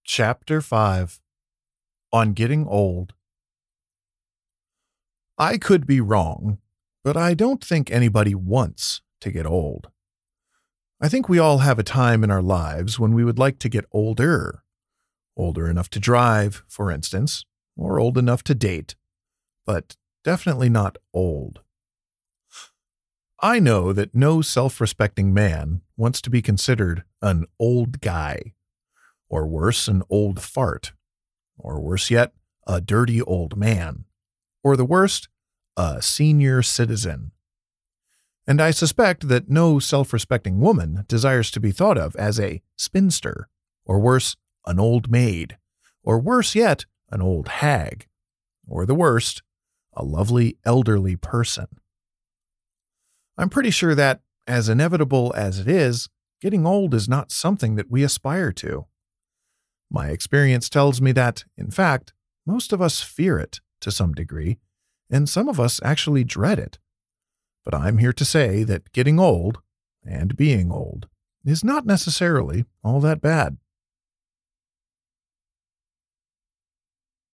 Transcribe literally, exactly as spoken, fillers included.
Chapter five On Getting Old. I could be wrong, but I don't think anybody wants to get old. I think we all have a time in our lives when we would like to get older. Older enough to drive, for instance, or old enough to date, but definitely not old. I know that no self-respecting man wants to be considered an old guy, or worse, an old fart, or worse yet, a dirty old man, or the worst, a senior citizen. And I suspect that no self-respecting woman desires to be thought of as a spinster, or worse, an old maid, or worse yet, an old hag, or the worst, a lovely elderly person. I'm pretty sure that, as inevitable as it is, getting old is not something that we aspire to. My experience tells me that, in fact, most of us fear it to some degree, and some of us actually dread it. But I'm here to say that getting old, and being old, is not necessarily all that bad.